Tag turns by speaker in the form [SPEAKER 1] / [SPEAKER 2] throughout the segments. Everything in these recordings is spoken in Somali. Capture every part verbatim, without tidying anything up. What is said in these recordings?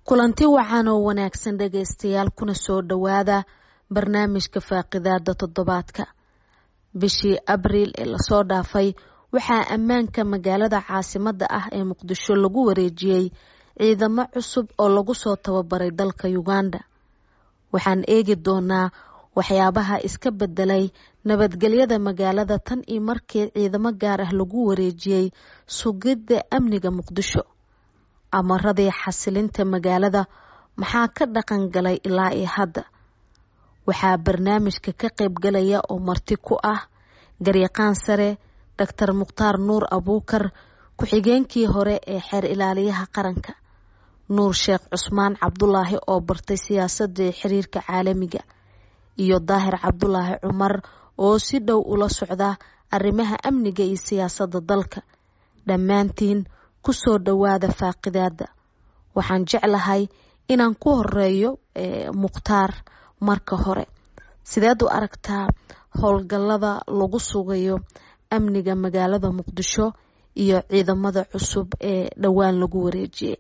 [SPEAKER 1] kulanti wacan oo wanaagsan dhageystayaal kuna soo dhawaada barnaamijka faaqidaada toddobaadka. bishii abriil ee lasoo dhaafay waxaa ammaanka magaalada caasimada ah ee muqdisho lagu wareejiyey ciidamo cusub oo lagu soo tababaray dalka Uganda. waxaan eegi doonaa waxyaabaha iska bedelay nabadgelyada magaalada tan iyo markii ciidamo gaar ah lagu wareejiyey sugidda amniga Muqdisho. amaradii xasilinta magaalada maxaa ka dhaqan galay ilaa iyo hadda. waxaa barnaamijka ka qayb galaya oo marti ku ah garyaqaan sare Dr Mukhtaar Nuur Abuukar, ku-xigeenkii hore ee xeer ilaaliyaha qaranka, Nuur Sheekh Cusmaan Cabdulaahi oo bartay siyaasadda iyo xiriirka caalamiga, iyo Daahir Cabdulaahi Cumar oo si dhow ula socda arrimaha amniga iyo siyaasadda dalka. dhammaantiin ku soo dhawaada faaqidaada. waxaan jeclahay inaan ku horeeyo Mukhtaar. marka hore, sideed u aragtaa howlgallada lagu sugayo amniga magaalada Muqdisho iyo ciidamada cusub ee dhawaan lagu wareejiyay?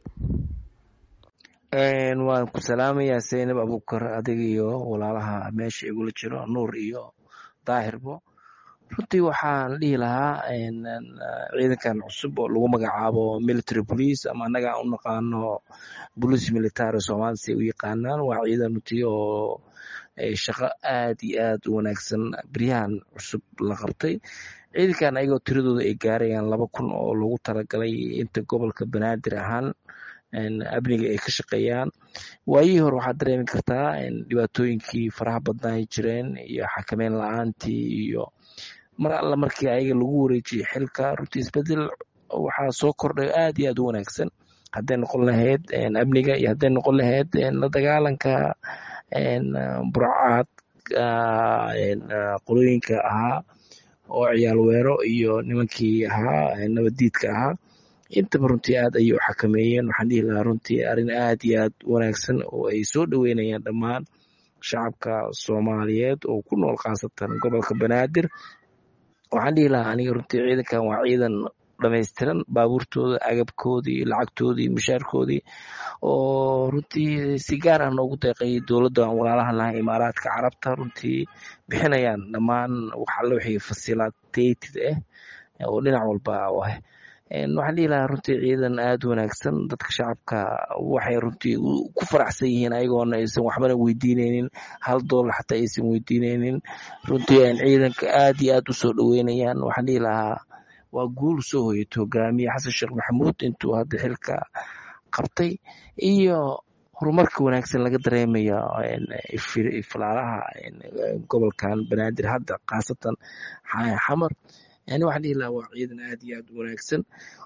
[SPEAKER 2] een waan ku salaamayaa Seynab Abuukar, adiga iyo walaalaha meesha igula jiro Nuur iyo Daahirbo. runtii waxaan dhihi lahaa ciidankan cusub oo lagu magacaabo military police ama anaga u naqaano police military Soomaaliya u yaqaanaan, waa ciidan runtii oo shaqo aad iyo aad u wanaagsan bariyahan cusub la qabtay. ciidankan ayagoo tiradooda ay gaarayaan laba kun oo lagu talagalay inta gobolka Banaadir ahaan amniga ay ka shaqeeyaan. waayihii hore waxaad dareemi kartaa dhibaatooyinkii faraha badnaa ay jireen iyo xakameyn la-aantii, iyo mar alla markii ayaga lagu wareejiyey xilka runtii isbedel waxaa soo kordhay aad iyo aad u wanaagsan, hadday noqon lahayd amniga iyo hadday noqon lahayd la dagaalanka burcad qolooyinka ahaa oo ciyaal weero iyo nimankii ahaa nabadiidka ahaa. intaba runtii aad ayay u xakameeyeen. waxaan dhihi lahaa runtii arrin aad iyo aad u wanaagsan oo ay soo dhaweynayaan dhammaan shacabka Soomaaliyeed oo ku nool khaasatan gobolka Banaadir. waxaan dhihi lahaa aniga runtii ciidankan waa ciidan dhammaystiran, baabuurtooda, agabkoodii, lacagtoodii, mushaarkoodii oo runtii si gaar ah noogu deeqay dowladda aan walaalahan lahay Imaaraadka Carabta, runtii bixinayaan dhammaan wax alla wixii facilitated ah oo dhinac walba ah. waxaan dhihi lahaa runtii ciidan aad u wanaagsan. dadka shacabka waxay runtii ku faraxsan yihiin ayagoona aysan waxbana weydiinaynin, hal doolar xataa aysan weydiinaynin. runtii ciidanka aad iyo aad u soo dhaweynayaan. waxaan dhihi lahaa waa guul soo hoyatay hogaamiye Xasan Sheekh Maxamuud intuu hadda xilka qabtay, iyo horumarka wanaagsan laga dareemayo iflaalaha gobolkan Banaadir hadda khaasatan xamar. yani waxaan dhihi lahaa waa ciidan aad iyo aad u wanaagsan.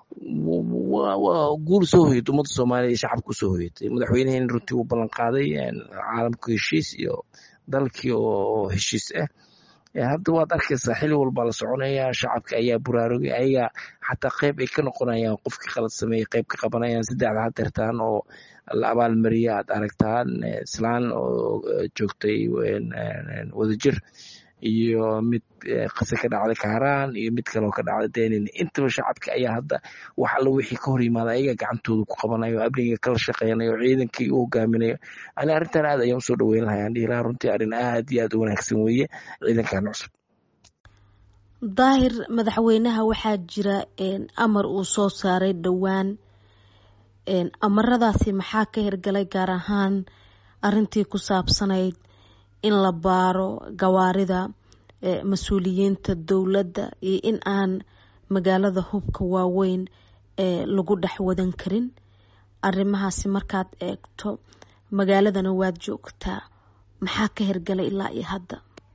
[SPEAKER 2] waa guul soo hoyatay ummadda Soomaaliya iyo shacabka soo hoyatay. madaxweynaheen runtii uu ballan qaaday caalamka heshiis iyo dalkii oo heshiis ah. hadda waad arkaysaa xili walba la soconaya, shacabka ayaa buraarugay, ayaga xataa qayb ay ka noqonayaan qofkii qalad sameeyey qayb ka qabanayaan. saddexda had deertaan oo la abaalmariya aad aragtaan, islaan oo joogtay wadajir iyo mid qase ka dhacday Kaaraan iyo mid kale oo ka dhacday Deenin. intaba shacabka ayaa hadda wax alla wixii ka hor yimaada ayaga gacantooda ku qabanayo, amniga kala shaqeynayo, ciidankii u hogaaminayo. ani arrintan aad ayaan usoo dhaweyn lahaa. aan dhihi lahaa runtii arrin aad iyo aad u wanaagsan weeye ciidankan cusub.
[SPEAKER 1] Daahir, madaxweynaha waxaa jira amar uu soo saaray dhowaan. amaradaasi maxaa ka hirgalay, gaar ahaan arrintii ku saabsanayd in la baaro gawaarida mas-uuliyiinta dowladda iyo in aan magaalada hubka waaweyn ee lagu dhex wadan karin. arrimahaasi markaad eegto magaaladana waad joogtaa, maxaa ka hirgalay ilaa iyo hadda?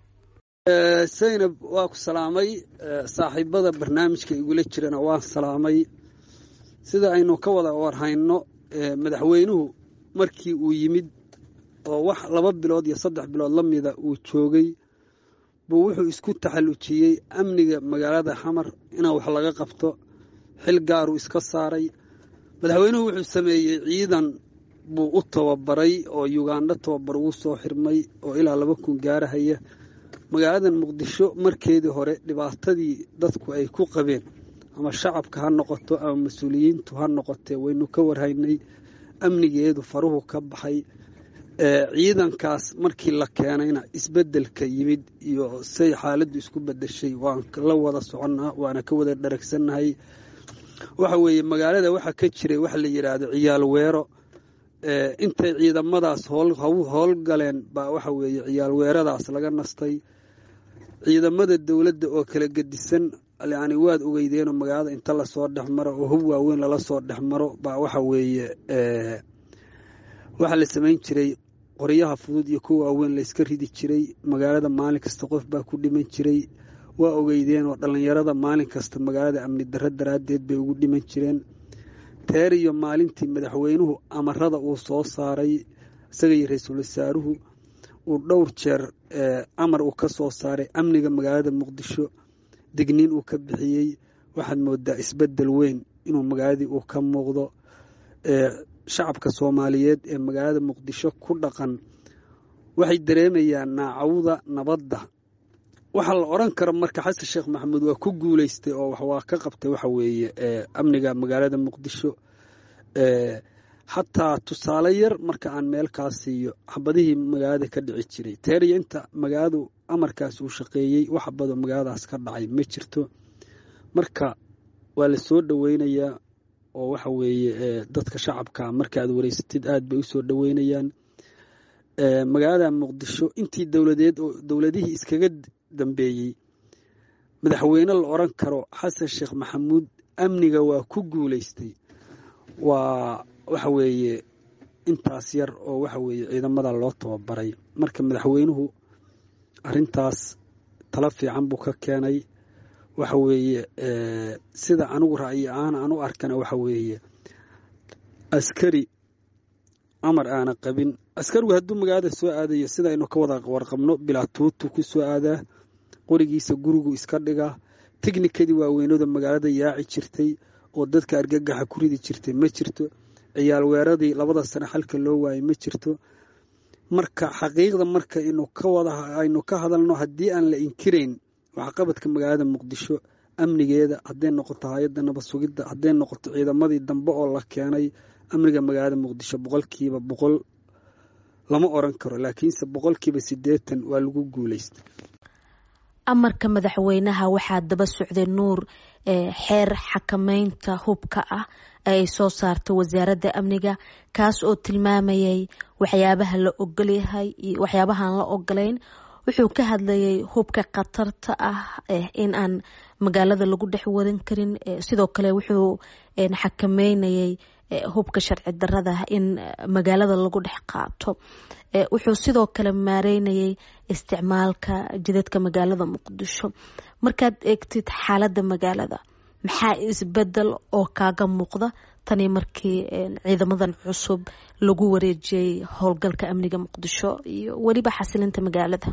[SPEAKER 3] Seynab, waa ku salaamay. saaxiibada barnaamijka igula jirana waan salaamay. sida aynu ka wada warhayno, madaxweynuhu markii uu yimid oo wax laba bilood iyo saddex bilood la mida uu joogay buu wuxuu isku taxallujiyey amniga magaalada Xamar inaa wax laga qabto. xil gaar uu iska saaray. madaxweynuhu wuxuu sameeyey ciidan buu u tababaray oo Uganda tababar ugu soo xirmay oo ilaa laba kun gaarahaya. magaalada Muqdisho markeedii hore dhibaatadii dadku ay ku qabeen ama shacabka ha noqoto ama mas'uuliyiintu ha noqotee waynu ka warhaynay. amnigeedu faruhu ka baxay ciidankaas markii la keenayna isbeddelka yimid iyo say xaaladdu isku beddeshay waan la wada soconnaa waana ka wada dharagsannahay waxa weeye magaalada waxaa ka jiray waxa la yidhaahdo ciyaal weero intay ciidamadaas howlgaleen baa waxa weeye ciyaal weeradaas laga nastay ciidamada dowladda oo kala gedisan yani waad ogeydeenoo magaalada inta lasoo dhex maro oo hub waaweyn lala soo dhex maro baa waxa weeye waxaa la samayn jiray qoryaha fudud iyo kuwa waaweyn layska ridi jiray magaalada maalin kasta qof baa ku dhiman jiray waa ogeydeen oo dhallinyarada maalin kasta magaalada amni darro daraaddeed bay ugu dhiman jireen teer iyo maalintii madaxweynuhu amarada uu soo saaray isaga iyo ra-iisul wasaaruhu uu dhowr jeer amar uu ka soo saaray amniga magaalada muqdisho digniin uu ka bixiyey waxaad moodaa isbeddel weyn inuu magaaladii uu ka muuqdo shacabka soomaaliyeed ee magaalada muqdisho ku dhaqan waxay dareemayaan naacawda nabadda waxaa la odhan kara marka xasan sheekh maxamuud waa ku guulaystay oo waa ka qabtay waxa weeye amniga magaalada muqdisho xataa tusaale yar marka aan meel kaa siiyo xabadihii magaalada ka dhici jiray teeriya inta magaaladu amarkaas uu shaqeeyey wax xabadoo magaaladaas ka dhacay ma jirto marka waa la soo dhoweynayaa oo waxa weeye dadka shacabka marka aad wareysatid aad bay u soo dhoweynayaan magaalada muqdisho intii dowladeed oo dowladihii iskaga dambeeyey madaxweyne la odhan karo xasan sheekh maxamuud amniga waa ku guulaystay waa waxa weeye intaas yar oo waxa weeye ciidamada loo tababaray marka madaxweynuhu arrintaas talo fiican buu ka keenay waxa weeye sida anigu ra'yi ahaan aan u arkana waxa weeye askari amar aana qabin askarigu hadduu magaalada soo aadayo sida aynu ka wada warqabno bilaa tuutu ku soo aadaa qorigiisa gurigu iska dhigaa tiknikadii waaweynooda magaalada yaaci jirtay oo dadka argagaxa ku ridi jirtay ma jirto ciyaal weeradii labada sano xalka loo waayay ma jirto marka xaqiiqda marka inuu ka wada aynu ka hadalno haddii aan la inkirayn waxqabadka magaalada muqdisho amnigeeda hadday noqoto hay-adda nabad sugidda hadday noqoto ciidamadii dambe oo la keenay amniga magaalada muqdisho boqolkiiba boqol lama oran karo laakiinse boqolkiiba siddeetan waa lagu guulaystay
[SPEAKER 1] amarka madaxweynaha waxaa daba socday nuur xeer xakameynta hubka ah ay soo saartay wasaaradda amniga kaas oo tilmaamayay waxyaabaha la ogolyahay iyo waxyaabahaan la ogolayn wuxuu ka hadlayay hubka khatarta ah in aan magaalada lagu dhex wadan karin sidoo kale wuxuu xakameynayay hubka sharci darada in magaalada lagu dhex qaato wuxuu sidoo kale maareynayay isticmaalka jidadka magaalada muqdisho markaad eegtid xaaladda magaalada maxaa isbedel oo kaaga muuqda tani markii ciidamadan cusub lagu wareejiyey howlgalka amniga muqdisho iyo weliba xasilinta magaalada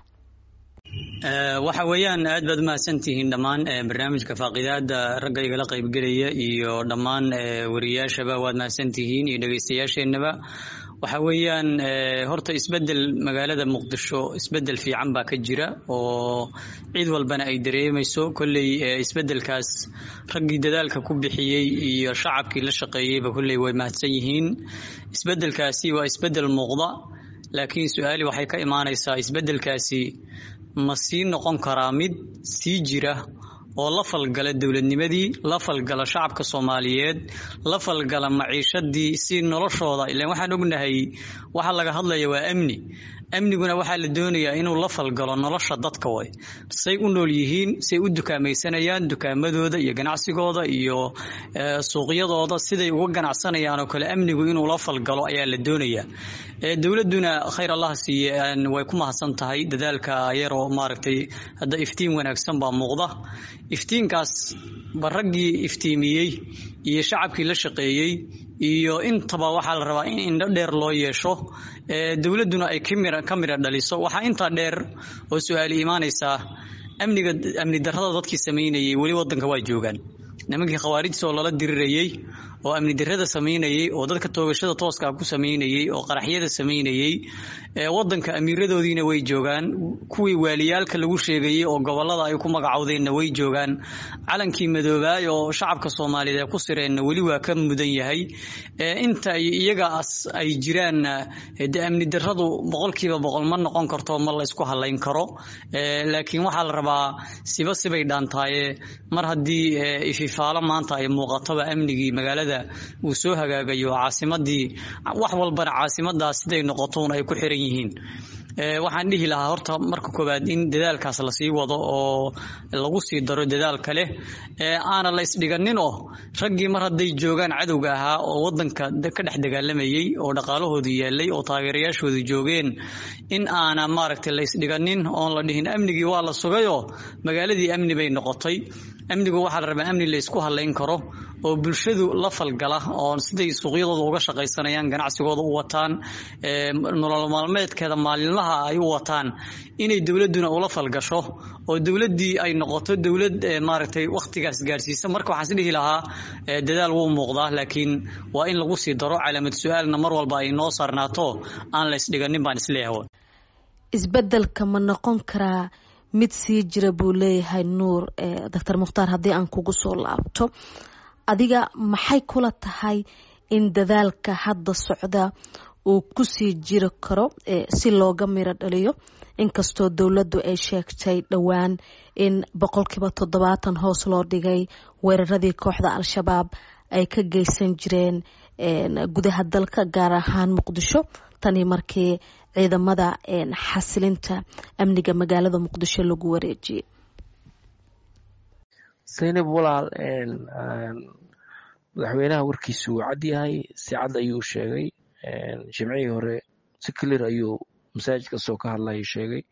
[SPEAKER 4] waxa weeyaan aad baad mahadsantihiin dhammaan barnaamijka faaqidaada ragga igala qaybgelaya iyo dhammaan wariyaashaba waad mahadsantihiin iyo dhegeystayaasheenaba waxa weeyaan horta isbedel magaalada muqdisho isbedel fiican baa ka jira oo cid walbana ay dareemayso kolley isbedelkaas raggii dadaalka ku bixiyey iyo shacabkii la shaqeeyeyba kolley way mahadsan yihiin isbedelkaasi waa isbedel muuqda laakiin su-aali waxay ka imaanaysaa isbedelkaasi ma sii noqon karaa mid sii jira oo la falgala dowladnimadii la falgala shacabka Soomaaliyeed la falgala maciishadii si noloshooda ilaa waxaan ognahay waxa laga hadlayo waa amni amniguna waxa la doonayaa inuu la falgalo nolosha dadka way say u nool yihiin say u dukaamaysanayaan dukaamadooda iyo ganacsigooda iyo suuqyadooda siday uga ganacsanayaan oo kale amnigu inuu la falgalo ayaa la doonayaa ee dawladuna khayr Allah siiyay way ku mahadsan tahay dadaalka ayaro maaragtay hada iftiin wanaagsan baa muuqda iftiinkaas baragii iftiimiyay iyo shacabkii la shaqeeyay iyo intaba waxa la rabaa in indho dheer loo yeesho ee dawladuna ay kamira kamira dhaliso waxa inta dheer oo su'aal iimaanaysa amniga amni darrada dadkii sameeyay wali wadanka waa joogan nimankii khawaarijta oo lala dirirayay oo amni darrada sameynayay oo dadka toogashada tooska ku sameynayay oo qaraxyada sameynayay ee wadanka amiiradoodiina way joogaan kuwii waaliyaalka lagu sheegayay oo gobolada ay ku magacawdeenna way joogaan calankii madoobaay oo shacabka Soomaaliyeed ku sireenna wali waa ka mudan yahay ee inta iyaga as ay jiraan ee amni darradu boqolkiiba boqol ma noqon karto ma la isku halayn karo ee laakiin waxa la rabaa siba sibay dhaantaay mar hadii ififaalo maanta ay muuqato amnigii magaalada uu soo hagaagayo caasimadii wax walba caasimadaas siday noqoto ay ku xiran yihiin ee waxaan dhihi lahaa horta marka koobaad in dadaalkaas la sii wado oo lagu sii daro dadaal kale ee aana la isdhiganin oo raggii mar haday joogaan cadowga ahaa oo wadanka ka dhex dagaalamayay oo dhaqaalahoodu yeelay oo taageerayaashoodu joogeen in aana maaragtay la isdhiganin oo la dhihin amnigii waa la sugayo magaaladii amni bay noqotay amnigu waxa la rabaa amni la isku halayn karo oo bulshadu la falgala oo siday suuqyadooda uga shaqaysanayaan ganacsigooda u wataan ee nolol maalmeedkeeda maalinlaha ay u wataan inay dawladuna ula falgasho oo dawladii ay noqoto dawlad maaragtay waqtigaas gaarsiisa marka waxaan dhihi lahaa dadaal wuu muuqdaa laakiin waa in lagu sii daro calaamad su'aalna mar walba ay noo sarnaato aan la isdhiganin baan isleeyahay
[SPEAKER 1] isbedelka ma noqon karaa mid sii jira buu leeyahay Nuur Dr Mukhtaar haddii aan kugu soo laabto adiga maxay kula tahay in dadaalka hadda socda uu ku sii jiri karo si looga miro dhaliyo inkastoo dawladdu ay sheegtay dhawaan in boqolkiiba toddobaatan hoos loo dhigay weeraradii kooxda Al-Shabaab ay ka geysan jireen gudaha dalka gaar ahaan Muqdisho tani markii ciidamada xasilinta amniga magaalada Muqdisho lagu wareejiyay
[SPEAKER 2] Zainab walaal madaxweynaha warkiisu cad yahay si cad ayuu sheegay jimcihii hore si clear ayuu masaajidka soo ka hadlay sheegay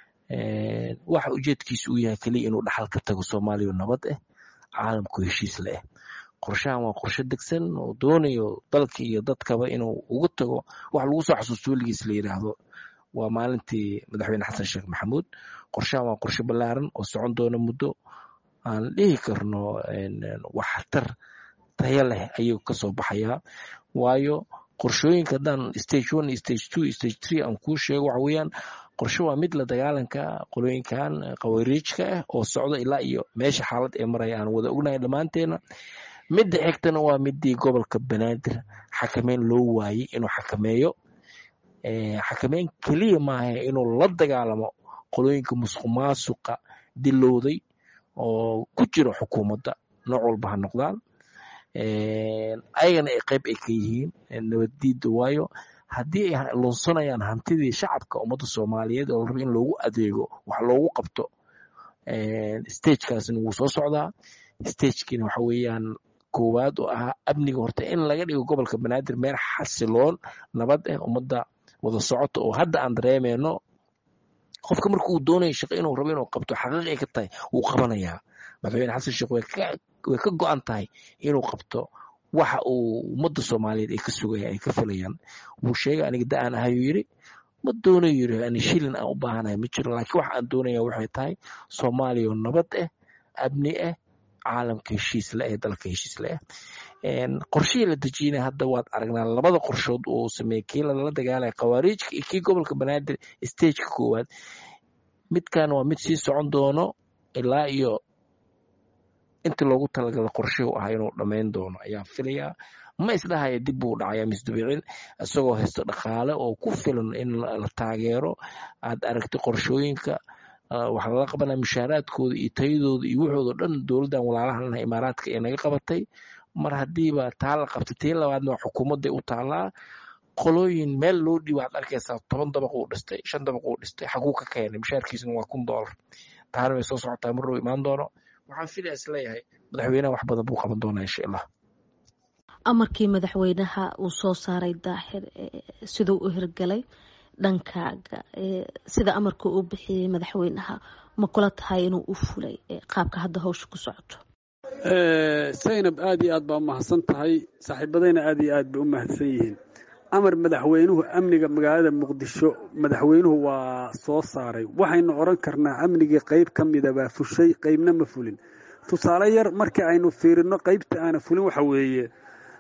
[SPEAKER 2] waxa ujeedkiisu uu yahay kaliya inuu dhaxal ka tago Soomaaliya nabad ah caalamku heshiis leh qorshahan waa qorshe degsan oo doonayo dalka iyo dadkaba inuu ugu tago wax lagu soo xasuusto weligiis la yiraahdo waa maalintii madaxweyne Xasan Sheekh Maxamuud qorshahan waa qorshe ballaaran oo socon doona muddo aan dhihi karno wax tar tayo leh ayuu ka soo baxayaa waayo qorshooyinka dan stage one stage two stage three aan ku sheego waxa weeyaan qorshe waa mid la dagaalanka qolooyinkan qawaariijka ah oo socdo ilaa iyo meesha xaalad ee marayaan wada ognahay dhamaanteena midda xigtana waa midii gobolka Banaadir xakameyn loo waayay inuu xakameeyo ee xakameyn kaliya maaha inuu la dagaalamo qolooyinka musuqmaasuqa dilowday oo ku jira xukuumadda nooc walba ha noqdaan ee ayagana ay qayb ay ka yihiin nabaddiida waayo haddii ay lunsanayaan hantidii shacabka ummadda Soomaaliyeed oo rabo in loogu adeego wax loogu qabto ee stage-kaasna wuu soo socdaa stage-kiina waxa weeyaan koowaad oo ah amniga horta in laga dhigo gobolka Banaadir meel xasiloon nabad ah ummadda wada socoto oo hadda aan dareemayno qofka markuu doonayo shaqo inuu rabo inuu qabto xaqiiq ay ka tahay wuu qabanayaa madaxweyne Xasan Sheekh way ka way ka go'an tahay inuu qabto waxa uu ummadda Soomaaliyeed ay ka sugayaan ay ka filayaan wuu sheegay aniga da'an ahayo yiri ma doonayo yiri ani shilin aan u baahanahay ma jiro laakiin waxa aan doonayaa waxay tahay Soomaaliya oo nabad ah amni ah caalamka heshiis leh ee dalka heshiis leh een qorshihii la dejiyay hadda waad aragnaa labada qorshood oo sameeyay kii la dagaalay qawaariijka iyo kii gobolka Banaadir stage-ka koowaad midkan waa mid sii socon doono ilaa iyo inta loogu talagalay qorshe uu ahaa inuu dhameyn doono ayaa filayaa ma isdhahay dib uu dhacay misdabicin isagoo haysto dhaqaale oo ku filan in la taageero aad aragtay qorshooyinka waxa la qabanaa mushaaraadkooda iyo tayadooda iyo waxooda dhan dawladdan walaalaha Imaaraadka ee naga qabatay mar hadiiba taa la qabtay tii labaadna xukuumadda u taalaa qolooyin meel loo dhiibo aad arkaysaa toban dabaq uu dhistay shan dabaq uu dhistay xaguu ka keenay mushaarkiisuna waa kun dollar taana way soo socotaa mar uu imaan doono waxaan filayaa isleeyahay madaxweynaha wax badan buu qaban doonaa insha Allah
[SPEAKER 1] amarkii madaxweynaha uu soo saaray daahir sidoo u hirgalay dhankaaga sida amarka uu bixiyay madaxweynaha ma kula tahay inuu u fulay qaabka hadda hawsha ku socoto
[SPEAKER 3] ee Zainab aad iyo aad baa mahadsan tahay saaxiibadayna aad iyo aad bay u mahadsan yihiin amar madaxweynuhu amniga magaalada Muqdisho madaxweynuhu waa soo saaray waxaynu oran karnaa amniga qayb kamid ah baa fushay qaybna ma fulin tusaale yar markii aynu fiirino qaybta aan fulin waxa weeye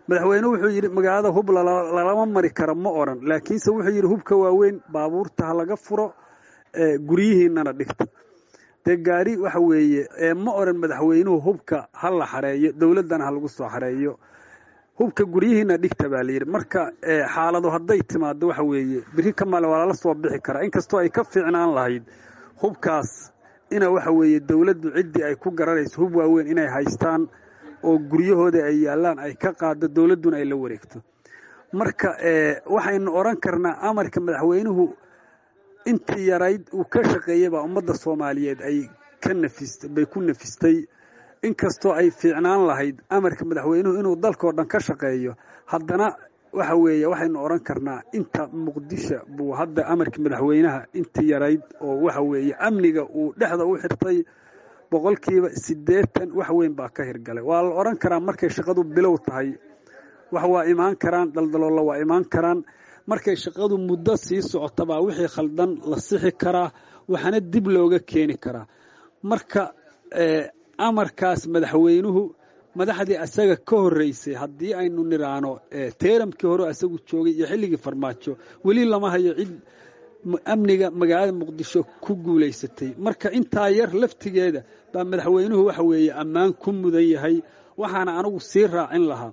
[SPEAKER 3] madaxweynuhu wuxuu yidhi magaalada hub lalama mari karo ma oran laakiinse wuxuu yidhi hubka waaweyn baabuurta ha laga furo guryihiinana dhigta dee gaari waxa weeye ma oran madaxweynuhu hubka ha la xareeyo dowladdana ha lagu soo xareeyo hubka guryihiina dhigta baa layidhi marka xaaladu hadday timaado waxa weeye biri ka male waa lala soo bixi karaa inkastoo ay ka fiicnaan lahayd hubkaas ina waxa weeye dowladdu ciddii ay ku garanayso hub waaweyn inay haystaan oo guryahooda ay yaallaan ay ka qaado dowladduna ay la wareegto marka waxaynu odhan karnaa amarka madaxweynuhu intii yarayd uu ka shaqeeyey baa ummadda soomaaliyeed ay ka nafistay bay ku nafistay inkastoo ay fiicnaan lahayd amarka madaxweynuhu inuu dalkoo dhan ka shaqeeyo haddana waxa weeye waxaynu odhan karnaa inta muqdisho buu hadda amarka madaxweynaha intii yarayd oo waxa weeye amniga uu dhexda u xirtay boqolkiiba siddeetan wax weyn baa ka hirgalay waa la odhan karaa markay shaqadu bilow tahay wax waa imaan karaan daldaloolo waa imaan karaan markay shaqadu muddo sii socotabaa wixii khaldan la sixi karaa waxaana dib looga keeni karaa marka amarkaas madaxweynuhu madaxdii asaga ka horreysay haddii aynu niraano teeramkii hore asagu joogay iyo xilligii farmaajo weli lama hayo cid amniga magaalada muqdisho ku guulaysatay marka intaa yar laftigeeda baa madaxweynuhu waxa weeye ammaan ku mudan yahay waxaana anigu sii raacin lahaa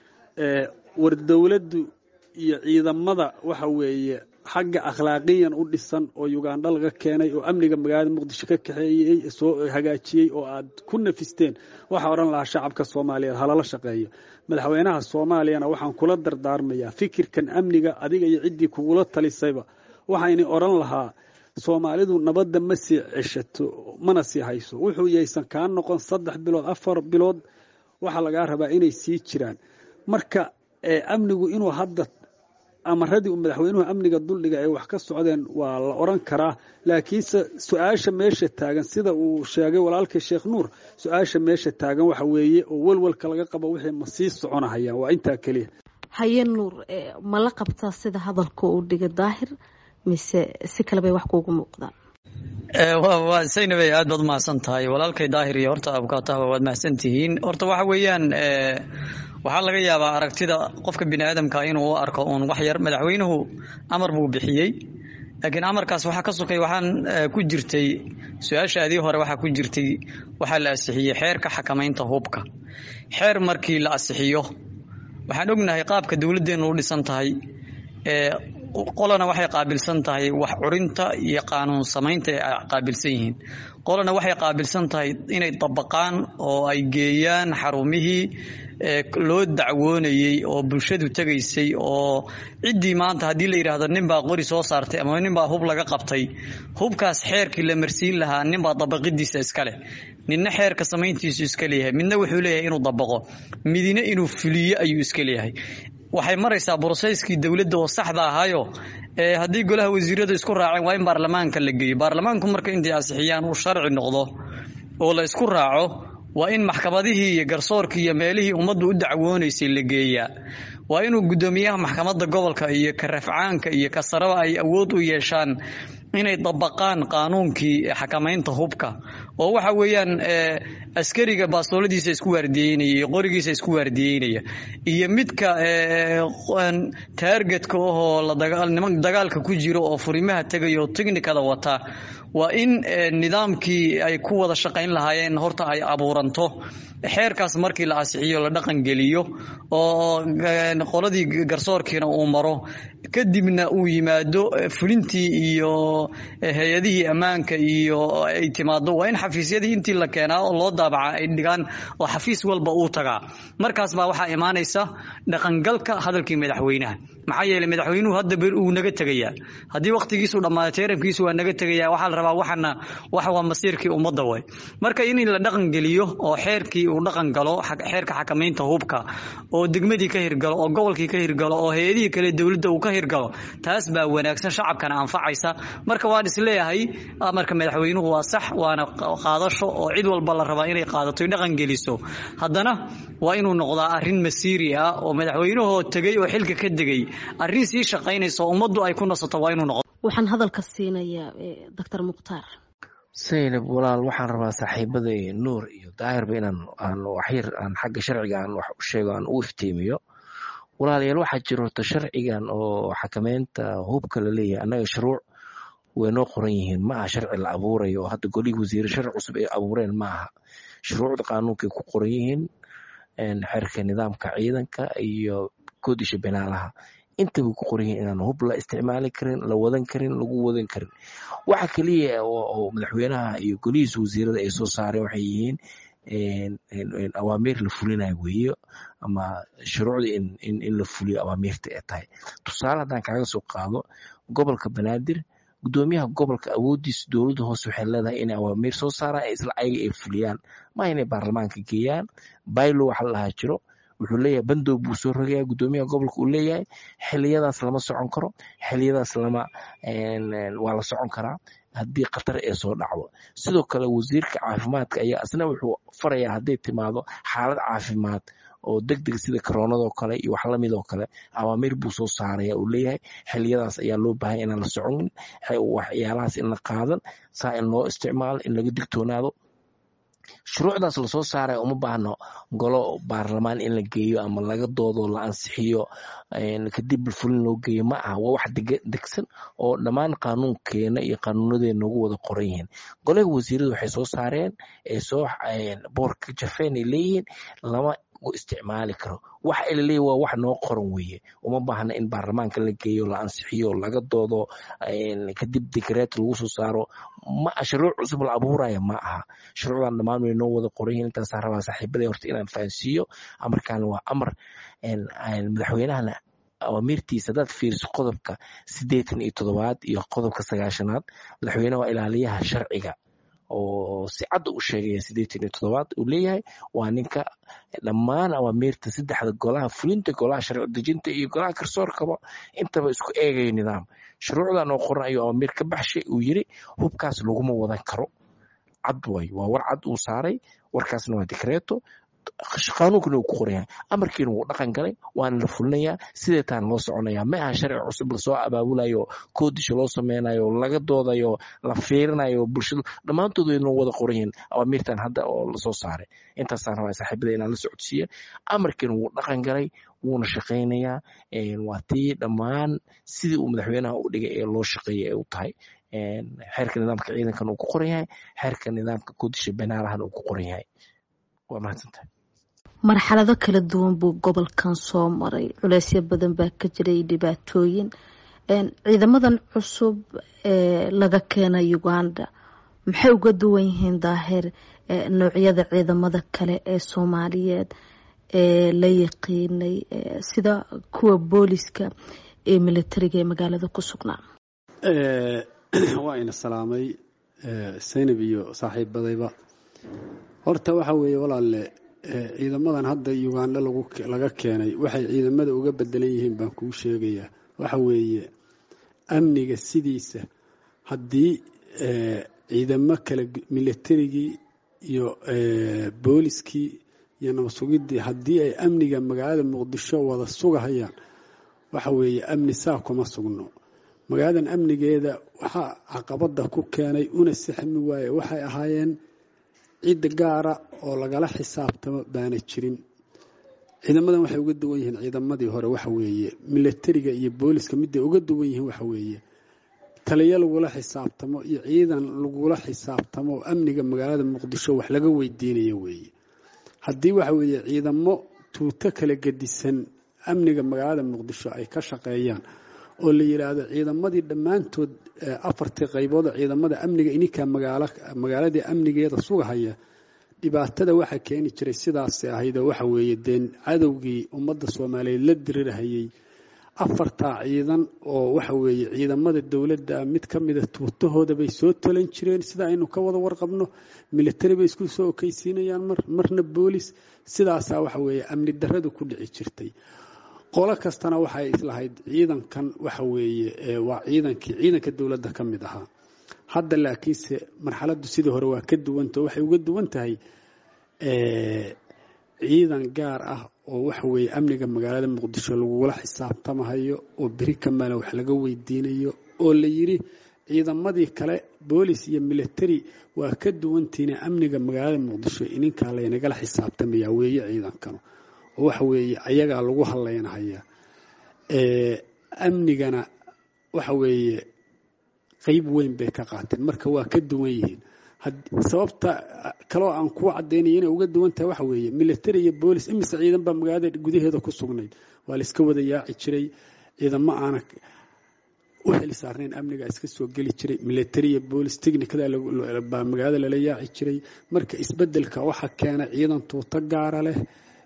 [SPEAKER 3] war dowladdu iyo ciidamada waxa weeye xagga akhlaaqiyan u dhisan oo Uganda laga keenay oo amniga magaalada muqdisho ka kaxeeyay soo hagaajiyay oo aad ku nafisteen waxa oran lahaa shacabka Soomaaliyeed halala shaqeeyo madaxweynaha Soomaaliyana waxaan kula dardaarmayaa fikirkan amniga adiga iyo cidii kugula talisayba waxayna oran lahaa Soomaalidu nabadda ma sii ceshato mana sii hayso wuxuu yeysan ka noqon saddex bilood afar bilood waxa laga rabaa inay sii jiraan marka amnigu inuu hadda amaradii uu madaxweynuhu amniga duldhiga ay wax ka socdeen waa la oran karaa laakiin su'aasha meesha taagan sida uu sheegay walaalkay Sheekh Nuur su'aasha meesha taagan waxa weeye oo walwalka laga qabo wixii ma sii soconayaan waa inta kaliya
[SPEAKER 1] haye Nuur ma la qabtaa sida hadalka uu dhigay daahir mise si kale bay wax kuugu muuqdaan
[SPEAKER 4] ee waa saynabay aad baad mahadsan tahay walaalkay daahir iyo horta abkaataha waad mahadsan tihiin horta waxa weeyaan ee waxa laga yaabaa aragtida qofka bini'aadamka inuu u arko oo wax yar madaxweynuhu amar buu bixiyay laakiin amarkaas waxa ka sokay waxaan ku jirtay su'aashaadii hore waxa ku jirtay waxa la asixiyay xeerka xakamaynta hubka xeer markii la asixiyo waxaan ognahay qaabka dawladdeenu u dhisan tahay ee qolana waxay qaabilsan tahay wax curinta iyo qaanuun samaynta ay qaabilsan yihiin qolana waxay qaabilsan tahay inay dabaqaan oo ay geeyaan xarumihii loo dacwoonayay oo bulshadu tagaysay oo cidii maanta hadii la yiraahdo nin baa qori soo saartay ama nin baa hub laga qabtay hubkaas xeerkii la marsiin lahaa nin baa dabaqidiisa iska leh ninna xeerka samayntiisu iska leeyahay midna wuxuu leeyahay inuu dabaqo midina inuu fuliyo ayuu iska leeyahay waxay maraysaa processkii dawladda oo saxda ahaayo ee hadii golaha wasiirada isku raaceen waa in baarlamaanka la geeyo baarlamaanku marka intii asixiyaan uu sharci noqdo oo la isku raaco waa in maxkamadihii iyo garsoorkii iyo meelihii ummaddu u dacwoonaysay la geeyaa waa inuu gudoomiyaha maxkamadda gobolka iyo ka rafcaanka iyo ka saraba ay awood u yeeshaan inay dabaqaan qaanuunkii xakamaynta hubka oo waxa weeyaan askariga baastooladiisa isku waardiyeynaya qorigiisa isku waardiyeynaya iyo midka targetka oo la dagaalnimo dagaalka ku jiro oo furimaha tagayo technicada wata waa in nidaamkii ay ku wada shaqayn lahaayeen horta ay abuuranto xeerkaas markii la asixiyo la dhaqan geliyo oo qoladii garsoorkiina uu maro kadibna uu yimaado fulintii iyo hay'adihii ammaanka iyo ay timaado waa in xafiisyadii intii la keenaa oo loo daabaca ay dhigaan oo xafiis walba uu tagaa markaas baa waxa imaanaysa dhaqangalka hadalkii madaxweynaha maxaa yeelay madaxweynuhu hadda uu naga tagayaa hadii waqtigiisu dhamaaday teeramkiisu waa naga tagayaa waxa la rabaa waxana wax waa masiirkii ummadda way marka in la dhaqan geliyo oo xeerkii uu dhaqan galo xeerka xakamaynta hubka oo degmadii ka hirgalo oo gobolkii ka hirgalo oo hay'adihii kale dawladda uu ka hirgalo taas baa wanaagsan shacabkana anfacaysa marka waan isleeyahay marka madaxweynuhu waa sax waana qaadasho oo cid walba la rabaa inay qaadato dhaqan geliso haddana waa inuu noqdaa arrin masiiri ah oo madaxweynuhu tagay oo xilka ka degay arrin sii shaqaynayso ummaddu ay ku nasato waa inuu noqdo
[SPEAKER 1] waxaan hadalka siinayaa Dr. Mukhtaar
[SPEAKER 2] Saynab walaal waxaan rabaa saaxiibada Nuur iyo Daahirba inaan aan waxyar aan xagga sharciga aan wax u sheego aan u iftiimiyo walaalayaal waxaa jira horta sharcigan oo xakameynta hubka la leeyahay annaga shuruuc way noo qoran yihiin ma aha sharci la abuurayo oo hadda golihii wasiire sharci cusub ay abuureen ma aha shuruucda qaanuunkay ku qoran yihiin xeerka nidaamka ciidanka iyo koodisha binaalaha intaba ku qoran yihiin inaan hub la isticmaali karin la wadan karin lagu wadan karin waxa kaliya oo madaxweynaha iyo golihiisa wasiirada ay soo saareen waxay yihiin awaamiir la fulinayo weeyo ama shuruucda in in la fuliyo awaamiirta ay tahay tusaale haddaan kaaga soo qaado gobolka banaadir gudoomiyaha gobolka awoodiisa dowladda hoose waxay leedahay inay awaamiir soo saaraan isla ayaga ay fuliyaan ma inay baarlamaanka geeyaan baylo waxa la dhahaa jiro wuxuu leeyahay bandow buu soo rogayaa gudoomiyaha gobolka uu leeyahay xiliyadaas lama socon karo xiliyadaas lama waa la socon karaa haddii khatar ee soo dhacdo sidoo kale wasiirka caafimaadka ayaa asna wuxuu farayaa hadday timaado xaalad caafimaad oo degdeg sida koronadoo kale iyo wax lamid oo kale awaamiir buu soo saaraya uu leeyahay xiliyadaas ayaa loo baahan inaan la soconin waxyaalahaas in la qaadan saa in loo isticmaalo in laga digtoonaado shuruucdaas lasoo saaray uma baahno golo baarlamaan in la geeyo ama laga doodo la ansixiyo kadib fulin loo geeyo ma aha waa wax degsan oo dhammaan qaanuunkeena iyo qaanuunadeena noogu wada qoran yihiin golaha wasiiradu waxay soo saareen ee soo boorka jafeen ay leeyihiin lama isticmaali karo wax ay leeyihiin waa wax noo qoran weeye uma baahna in baarlamaanka la geeyo la ansixiyo laga doodo kadib dekreet lagu soo saaro ma shuruuc cusub la abuuraya ma aha shuruucdan dhammaan way noo wada qoran yihiin intaas rabaa saaxiibada horta inaan fahansiiyo amarkan waa amar madaxweynahana awaamirtiisa dad fiirso qodobka siddeetan iyo toddobaad iyo qodobka sagaashanaad madaxweynaha waa ilaaliyaha sharciga oo si cad u sheegaya siddeetan iyo toddobaad uu leeyahay waa ninka dhammaan awaamiirta saddexda golaha fulinta golaha sharci dejinta iyo golaha garsoorkaba intaba isku eegayo nidaam shuruucdan oo qoran ayuu awaamiir ka baxshay uu yiri hubkaas laguma wadan karo cad way waa war cad uu saaray warkaasna waa dekreeto qaanuunkuna uu ku qoran yahay amarkiina wuu dhaqan galay waana la fulinayaa sideetaan loo soconayaa ma aha sharci cusub lasoo abaabulayo koodisha loo sameynayo laga doodayo la fiirinayo bulshadu dhammaantood way noo wada qoran yihiin awaamiirtan hadda oo lasoo saaray intaasaan rabaa saaxiibada inaan la socodsiiyo amarkiina wuu dhaqan galay wuuna shaqaynayaa waa tii dhammaan sidii uu madaxweynaha u dhigay ee loo shaqeeyay ay u tahay xeerka nidaamka ciidankan uu ku qoran yahay xeerka nidaamka koodisha banaalahan uu ku qoran yahay waa mahadsantahay
[SPEAKER 1] marxalado kala duwan buu gobolkan soo maray culeysyo badan baa ka jiray dhibaatooyin ciidamadan cusub ee laga keenay Uganda maxay uga duwan yihiin daahir noocyada ciidamada kale ee Soomaaliyeed ee la yaqiinay sida kuwa booliska ee militariga ee magaalada ku sugnaa
[SPEAKER 3] ee waa ina salaamay Saynab iyo saaxiibadayba horta waxa weeye walaalle ciidamadan hadda Uganda lagu laga keenay waxay ciidamada uga bedelan yihiin baan kuu sheegayaa waxa weeye amniga sidiisa haddii ciidamo kale militarigii iyo booliskii iyo nabadsugiddii haddii ay amniga magaalada Muqdisho wada sugahayaan waxa weeye amni saa kuma sugno magaaladan amnigeeda waxa caqabada ku keenay una saxmi waaye waxay ahaayeen cid gaara oo lagala xisaabtamo baana jirin ciidamadan waxay uga duwan yihiin ciidamadii hore waxa weeye militariga iyo booliska mid ay uga duwan yihiin waxa weeye taliye lagula xisaabtamo iyo ciidan lagula xisaabtamo amniga magaalada Muqdisho wax laga weydiinayo weeye haddii waxa weeye ciidamo tuuto kala gedisan amniga magaalada Muqdisho ay ka shaqeeyaan oo la yiraahdo ciidamadii dhamaantood afartii qaybood ciidamada amniga ininka magaala magaaladii amnigeeda sugahaya dhibaatada waxa keeni jiray sidaas ahayd waxa weeye deen cadawgii ummadda Soomaaliyeed la dirirahayay afarta ciidan oo waxa weeye ciidamada dawladda mid kamid ah tuutahooda bay soo talan jireen sida aynu ka wada warqabno military bay isku soo okaysiinayaan mar marna boolis sidaas waxa weeye amni darradu ku dhici jirtay qola kastana waxay islahayd ciidankan waxa weeye waa ciidankii ciidanka dawladda kamid ahaa hadda laakiinse marxaladdu sidii hore waa ka duwanta waxay uga duwan tahay ee ciidan gaar ah oo waxa weeye amniga magaalada Muqdisho lagu la xisaabtamayo oo bari kamana wax laga weydiinayo oo la yiri ciidamadii kale boolis iyo military waa ka duwantiina amniga magaalada Muqdisho ininka la inaga xisaabtamaya weeye ciidankan oo waxa weeye ayagaa lagu hadlaynahaya amnigana waxa weeye qayb weyn bay ka qaateen marka waa ka duwan yihiin sababta kaloo aan ku cadeynay inay uga duwan tahay waxa weeye military iyo police imise ciidan baa magaalada gudaheeda ku sugnayd waa la iska wada yaaci jiray ciidamo aan u xil saarnayn amniga iska soo gali jiray military iyo police technicada baa magaalada lala yaaci jiray marka isbedelka waxa keena ciidan tuuta gaara leh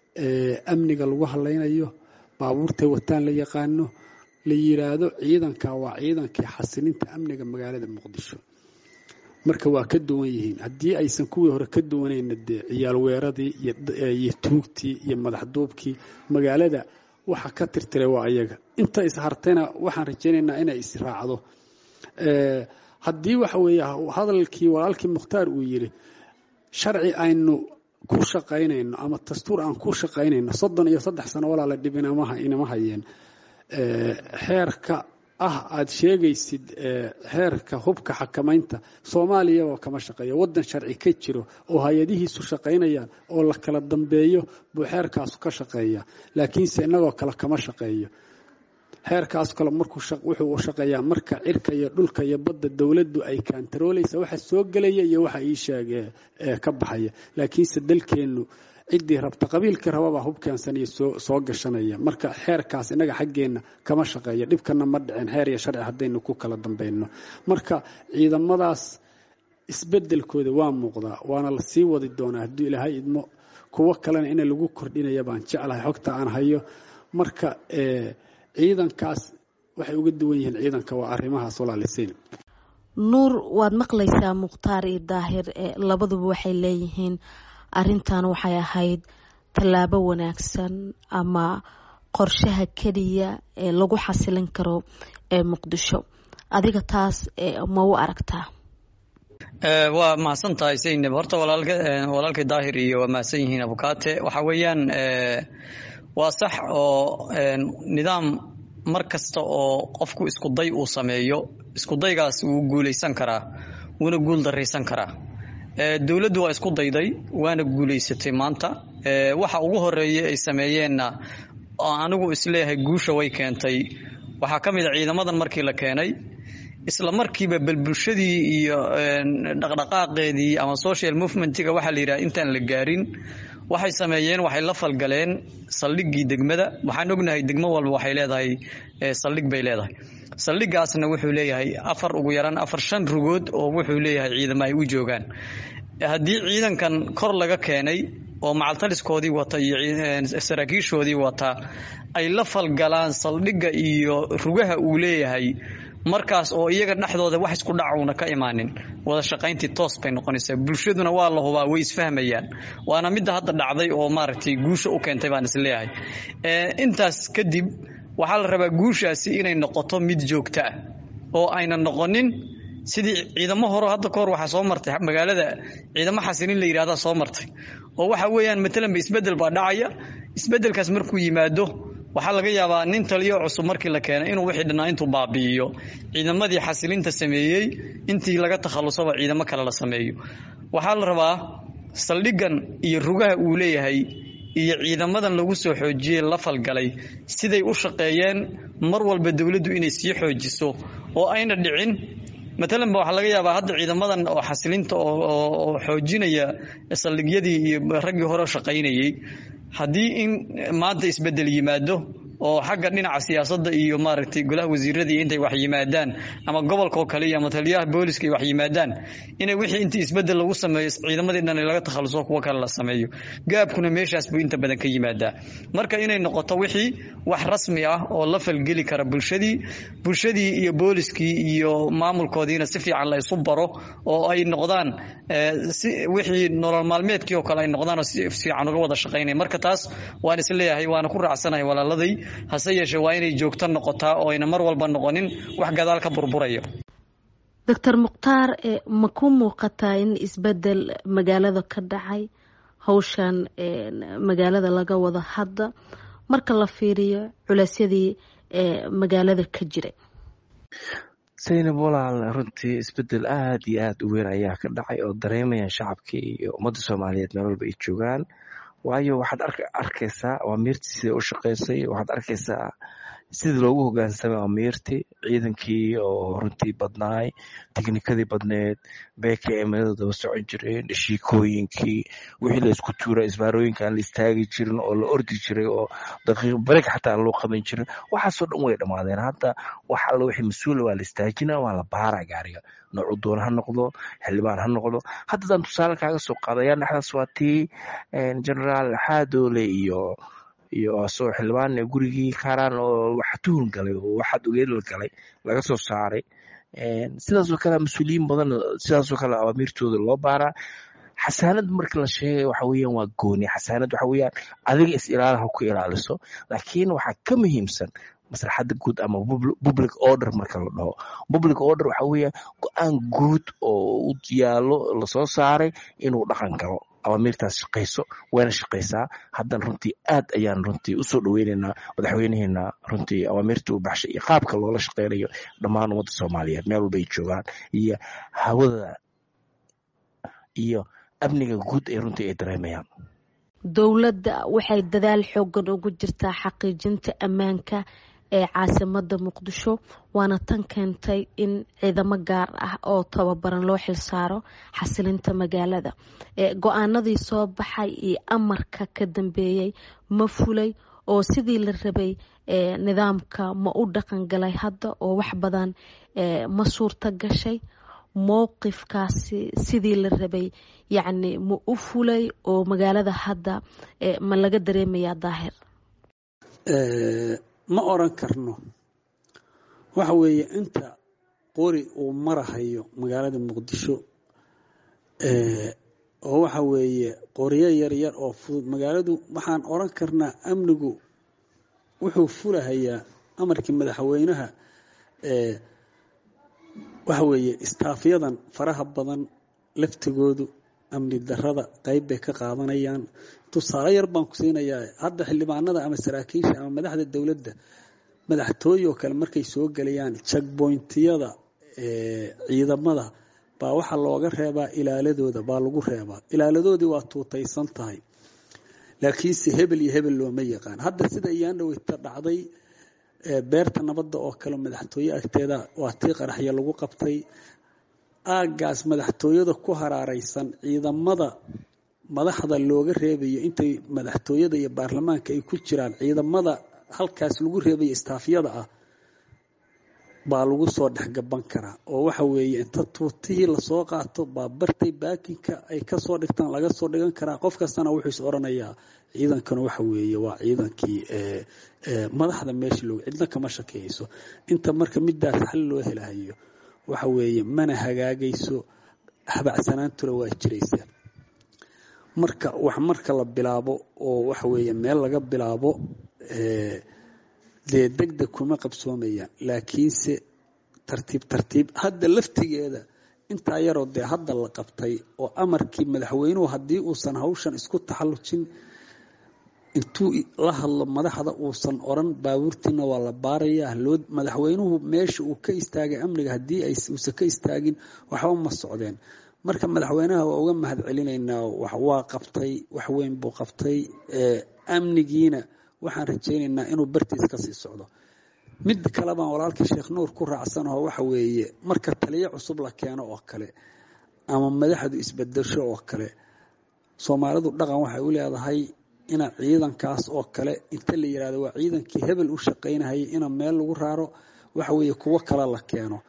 [SPEAKER 3] amniga lagu hadlaynayo baabuurta wataan la yaqaano la yiraahdo ciidanka waa ciidankii xasilinta amniga magaalada Muqdisho marka waa ka duwan yihiin haddii aysan kuwii hore ka duwanayn dee ciyaal weeradii iyo tuugtii iyo madaxduubkii magaalada waxa ka tirtiray waa ayaga inta is hartayna waxaan rajaynaynaa inay is raacdo ee haddii waxa weeye hadalkii walaalkii Mukhtaar uu yiri sharci aynu ku shaqaynayno ama dastuur aan ku shaqaynayno soddon iyo saddex sano walaal dhibina ma inama hayeen ee xeerka ah aad sheegaysid xeerka hubka xakamaynta Soomaaliya oo kama shaqeeyo wadan sharci ka jiro oo hay'adihiisu shaqaynayaan oo la kala dambeeyo buu xeerkaas ka shaqeeyaa laakiin se inagoo kala kama shaqeeyo xeerkaas kale markuu shaq wuxuu u shaqeeyaa marka cirka iyo dhulka iyo badda dawladdu ay kantarooleysa waxa soo galaya iyo waxa ay sheegay ka baxaya laakiin se dalkeenu cidii rabta qabiilka rababa hubkaansan iyo soo soo gashanaya marka xeerkaas inaga xageena kama shaqeeyo dhibkana ma dhicin xeer iyo sharci hadaynu ku kala dambeeyno marka ciidamadaas isbedelkooda waa muuqda waana la sii wadi doonaa hadii Ilaahay idmo kuwa kalena in lagu kordhinayo baan jecelahay xogta aan hayo marka ee ciidankaas waxay uga duwan yihiin ciidanka waa arrimahaas walaalihiin
[SPEAKER 1] nuur waad maqlaysaa Mukhtaar iyo Daahir labaduba waxay leeyihiin arrintan waxay ahayd tallaabo wanaagsan ama qorshaha kaliya ee lagu xasilin karo ee Muqdisho adiga taas ma u aragtaa
[SPEAKER 4] ee waa mahadsantahay Zeynab horta walaalka walaalka Daahir iyo waa mahadsan yihiin abukaate waxa weeyaan ee waa sax oo nidaam markasta oo qofku isku day uu sameeyo isku daygaas uu guuleysan karaa wuna guul dareysan karaa ee dawladdu waa isku dayday waana guuleysatay maanta ee waxa ugu horeeyay ay sameeyeenna anigu isleeyahay guusha way keentay waxa kamid ah ciidamadan markii la keenay isla markiiba balbulshadii iyo dhaqdhaqaaqeedii ama social movementiga waxa la yiraahdaa intaan la gaarin waxay sameeyeen waxay la falgaleen saldhigii degmada waxaan ognahay degmo walba waxay leedahay saldhig bay leedahay saldhigaasna wuxuu leeyahay afar ugu yaraan afar shan rugood oo wuxuu leeyahay ciidamo ay u joogaan haddii ciidankan kor laga keenay oo macaltaliskoodii wata iyo saraakiishoodii wata ay la falgalaan saldhiga iyo rugaha uu leeyahay markaas oo iyaga dhaxdooda wax isku dhacuna ka imaanin wada shaqayntii toos bay noqonaysaa bulshaduna waa la hubaa way isfahmayaan waana mid hadda dhacday oo maaragtay guusha u keentay baan isleeyahay ee intaas kadib waxa la rabaa guushaasi inay noqoto mid joogto ah oo ayna noqonin sidii ciidamo hore hadda koor waxa soo martay magaalada ciidamo xasilin la yiraahdo soo martay oo waxa weeyaan matalan isbedel baa dhacaya isbedelkaas markuu yimaado waxa laga yaabaa nin taliyo cusub markii la keenay inuu wixii dhanaa intuu baabi'iyo ciidamadii xasilinta sameeyay intii laga takhalusaba ciidamo kale la sameeyo waxa la rabaa saldhigan iyo rugaha uu leeyahay iyo ciidamadan lagu soo xoojiyay la falgalay siday u shaqeeyeen mar walba dawladdu inay sii xoojiso oo ayna dhicin matalan waxa laga yaabaa hadda ciidamadan oo xasilinta oo xoojinaya saldhigyadii iyo ragii hore shaqeynayay haddii in maanta isbedel yimaado oo xagga dhinaca siyaasadda iyo maaragtay golaha wasiiradii intay wax yimaadaan ama gobolka kale ama taliyaha booliska ay wax yimaadaan inay wixii intii isbedel lagu sameeyo ciidamadii dhan laga takhaluso kuwa kale la sameeyo gaabkuna meeshaas buu inta badan ka yimaadaa marka inay noqoto wixii wax rasmi ah oo la falgeli kara bulshadii bulshadii iyo booliskii iyo maamulkoodiina si fiican la isu baro oo ay noqdaan si wixii nolol maalmeedkii oo kale ay noqdaan si fiican uga wada shaqeynay marka taas waan isleeyahay waan ku raacsanahay walaaladay hase yeeshee waa inay joogto noqotaa oo ayna mar walba noqonin wax gadaal ka burburayo
[SPEAKER 1] Doctor Mukhtaar ma ku muuqataa in isbedel magaalada ka dhacay hawshan magaalada laga wada hadda marka la fiiriyo culeysyadii magaalada ka jiray
[SPEAKER 2] Zeynab walaal runtii isbedel aad iyo aad u weyn ayaa ka dhacay oo dareemayaan shacabkii iyo ummadda Soomaaliyeed meel walba ay joogaan waayo waxaad arkaysaa awaamiirtii sida u shaqaysay, waxaad arkaysaa sidii loogu hogaansamay awaamiirtii, ciidankii oo runtii badnaay, tiknikadii badneed, beeka eemada daba socon jireen, dhashiikooyinkii, wixii la isku tuura, isbaarooyinka aan la istaagi jirin oo la ordi jiray oo daqiiq bareeg xataa aan loo qaban jirin, waxaasoo dhan way dhammaadeen. hadda wax alla wixii mas-uula waa la istaajina, waa la baaraa gaariga, noocu doon ha noqdo, xildhibaan ha noqdo. haddadaan tusaale kaaga soo qaadayaan dhexdaas waa tii generaal xaadoole iyo iyo asoo xildhibaan gurigii kaaraan oo wax tuhun galay oo waxaad ogeedal galay laga soo saaray. sidaasoo kale mas-uuliyiin badan sidaasoo kale awaamiirtooda loo baaraa. xasaanad marka la sheegay waxa weeyaan waa gooni. xasaanad waxa weeyaan adiga is ilaalaha ku ilaaliso, laakiin waxaa ka muhiimsan maslaxadda guud ama public order. marka la dhaho public order waxa weeyaan go-aan guud oo u yaalo lasoo saaray inuu dhaqan galo. awaamiirtaas shaqayso, wayna shaqaysaa. haddana runtii aad ayaan runtii usoo dhaweynaynaa madaxweynaheena runtii awaamiirta u baxshay iyo qaabka loola shaqeynayo dhammaan ummadda Soomaaliyeed meel walba ay joogaan, iyo hawada iyo amniga guud ee runtii ay dareemayaan.
[SPEAKER 1] dowladda waxay dadaal xoogan ugu jirtaa xaqiijinta ammaanka ee caasimada Muqdisho, waana tan keentay in ciidamo gaar ah oo tababaran loo xilsaaro xasilinta magaalada. ee go'aanadii soo baxay iyo amarka ka dambeeyay ma fulay oo sidii la rabay ee nidaamka ma u dhaqan galay hadda oo wax badan ee ma suurta gashay. mowqifkaasi sidii la rabay yacni ma u fulay oo magaalada hadda ee ma laga dareemayaa daahir?
[SPEAKER 3] ma oran karno. waxa weeye inta qori uu marahayo magaalada Muqdisho ee oo waxa weeye qoriyo yar yar oo fudud magaaladu, waxaan oran karnaa amnigu wuxuu fulahayaa amarkii madaxweynaha. ee waxa weeye istaafyadan faraha badan laftigoodu amni darrada qayb bay ka qaadanayaan. tusaale yar baan ku siinayaa. hadda xildhibaanada ama saraakiisha ama madaxda dowladda madaxtooye oo kale markay soo galayaan checkpointiyada ee ciidamada baa waxa looga reebaa ilaaladooda baa lagu reebaa. ilaaladoodii waa tuutaysan tahay, laakiinse hebel iyo hebel looma yaqaan. hadda sida iyaan dhaweyta dhacday beerta nabadda oo kale madaxtooye agteeda waa tii qaraxya lagu qabtay. aagaas madaxtooyada ku haraaraysan ciidamada madaxda looga reebayo intay madaxtooyada iyo baarlamaanka ay ku jiraan, ciidamada halkaas lagu reebayo istaafyada ah baa lagu soo dhexgaban karaa. oo waxa weeye inta tuutihii lasoo qaato baa bartay baakinka ay kasoo dhigtaan laga soo dhigan karaa. qof kastana wuxuu is oranayaa ciidankana waxa weeye waa ciidankii ee madaxda meesha looga cidna kama shaqeeyso. inta marka midaas xal loo helayo waxa weeye mana hagaagayso, habacsanaantuna waa jiraysa. marka wax marka la bilaabo oo waxa weeye meel laga bilaabo ee dee degdeg kuma qabsoomayaan, laakiinse tartiib tartiib. hadda laftigeeda intaa yaroo dee hadda la qabtay oo amarkii madaxweynuhu haddii uusan hawshan isku taxallujin intuu la hadlo madaxda uusan oran baabuurtiina waa la baarayaa loo madaxweynuhu meesha uu ka istaagay amniga haddii ay uusan ka istaagin waxba ma socdeen. marka madaxweynaha waa uga mahad celinaynaa. wax waa qabtay, wax weyn buu qabtay. ee amnigiina waxaan rajaynaynaa inuu bartiis ka sii socdo. mid kale baan walaalka Sheekh Nuur ku raacsanahay. waxa weeye marka taliye cusub la keeno oo kale ama madaxdu isbedesho oo kale, Soomaalidu dhaqan waxay u leedahay ina ciidankaas oo kale inta la yiraahdo waa ciidankii hebel u shaqeynayay ina meel lagu raaro waxa weeye kuwa kale la keeno.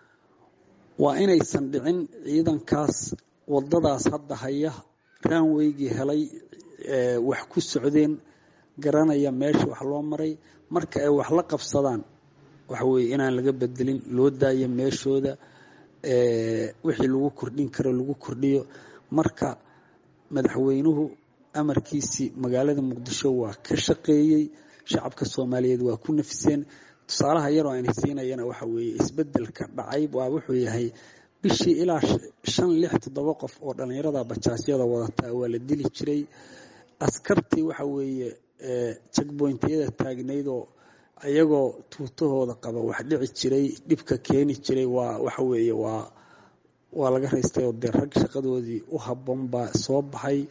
[SPEAKER 3] waa inaysan dhicin ciidankaas wadadaas hadda haya raanweygii helay ee wax ku socdeen garanaya meesha wax loo maray, marka ay wax la qabsadaan waxa weeye inaan laga bedelin, loo daayo meeshooda ee wixii lagu kordhin karo lagu kordhiyo. marka madaxweynuhu amarkiisii magaalada Muqdisho waa ka shaqeeyay, shacabka Soomaaliyeed waa ku nafiseen. tusaalaha yar oo aan siinayna waxa weeye isbedelka dhacay waa wuxuu yahay bishii ilaa shan lix toddoba qof oo dhalinyarada bajaasyada wadata waa la dili jiray. askartii waxa weeye ee checkpointiyada taagnayd oo ayagoo tuutahooda qaba wax dhici jiray, dhibka keeni jiray waa waxa weeye waa waa laga reystay oo dee rag shaqadoodii u habboon baa soo baxay.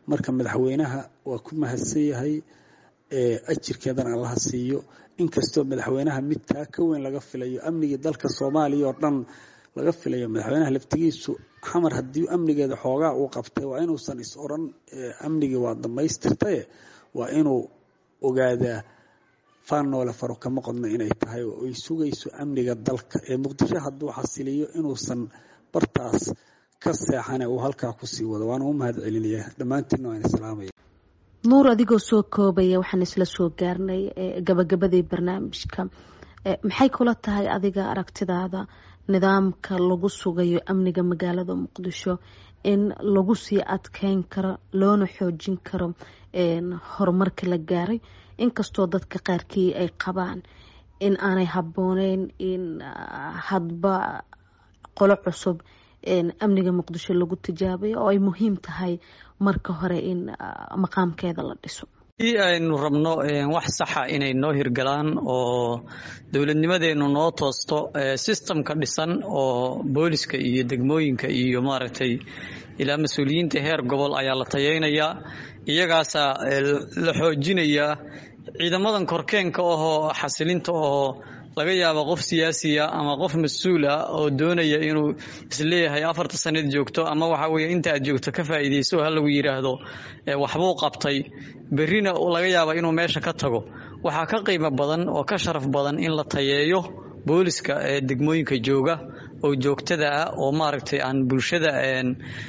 [SPEAKER 3] marka madaxweynaha waa ku mahadsan yahay ajirkeedana allaha siiyo inkastoo madaxweynaha mid taa ka weyn laga filayo amnigii dalka Soomaaliya oo dhan laga filayo madaxweynaha laftigiisu xamar haddii amnigeeda xoogaa uu qabtay waa inuusan is oran amnigii waa dhammaystirtay waa inuu ogaadaa faanole faro kama qodna inay tahay oo ay sugayso amniga dalka ee Muqdisho hadduu xasiliyo inuusan bartaas ka seexana uu halkaa ku sii wado waan u mahad celinayaa dhammaantiin waan islaamay
[SPEAKER 1] nuur adigoo soo koobaya waxaan isla soo gaarnay gabagabadii barnaamijka maxay kula tahay adiga aragtidaada nidaamka lagu sugayo amniga magaalada Muqdisho in lagu sii adkeyn karo loona xoojin karo horumarka la gaaray inkastoo dadka qaarkii ay qabaan in aanay habbooneyn in hadba qolo cusub amniga Muqdisho lagu tijaabiyo oo ay muhiim tahay marka hore in maqaamkeeda la dhiso
[SPEAKER 4] aynu rabno wax sax ah inay noo hirgalaan oo dawladnimadeenu noo toosto systemka dhisan oo booliska iyo degmooyinka iyo maaragtay ilaa mas'uuliyiinta heer gobol ayaa la tayeynayaa iyagaasa la xoojinayaa ciidamadan korkeenka oo xasilinta oo laga yaabo qof siyaasi ah ama qof mas'uul ah oo doonaya inuu isleeyahay afarta sanad joogto ama waxa weeye inta aad joogto ka faa'iideyso hal lagu yiraahdo waxbuu qabtay berrina laga yaabo inuu meesha ka tago waxa ka qiimo badan oo ka sharaf badan in la tayeeyo booliska ee degmooyinka jooga oo joogtada ah oo maaragtay aan bulshada een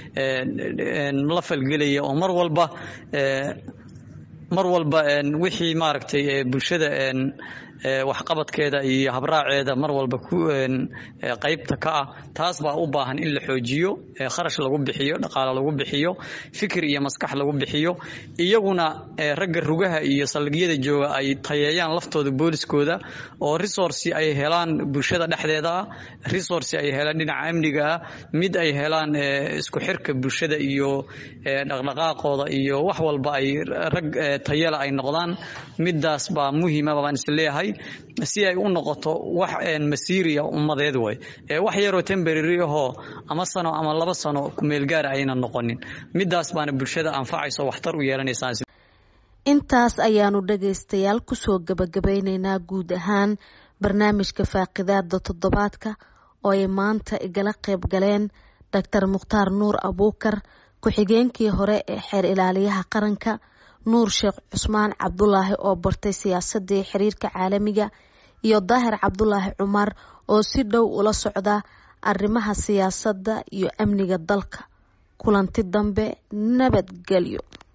[SPEAKER 4] een la falgelaya oo mar walba ee mar walba een wixii maaragtay bulshada een wax qabadkeeda iyo habraaceeda mar walba ku qaybta ka ah taas baa u baahan in la xoojiyo kharash lagu bixiyo dhaqaale lagu bixiyo fikir iyo maskax lagu bixiyo iyaguna ragga rugaha iyo salgiyada jooga ay tayeeyaan laftooda booliskooda oo resource ay helaan bulshada dhexdeeda resource ay helaan dhinaca amniga mid ay helaan isku xirka bulshada iyo dhaqdhaqaaqooda iyo wax walba ay rag tayela ay noqdaan midaas baa muhiim ah baan isleeyahay si ay u noqoto wax een masiiriya ummadeed way ee wax yar oo temporary ah ama sano ama laba sano ku meel gaar ayna noqonin midaas baana bulshada anfacayso waxtar u yeelanaysaa
[SPEAKER 1] intaas ayaanu dhageystayaal ku soo gabagabaynaynaa guud ahaan barnaamijka faaqidaada toddobaadka oo ay maanta igala qayb galeen Dr Mukhtaar Nuur Abuukar ku-xigeenkii hore ee xeer ilaaliyaha qaranka nuur sheekh cusmaan cabdulaahi oo bartay siyaasadda xiriirka caalamiga iyo daahir cabdulaahi cumar oo si dhow ula socda arrimaha siyaasadda iyo amniga dalka kulanti dambe nabadgelyo.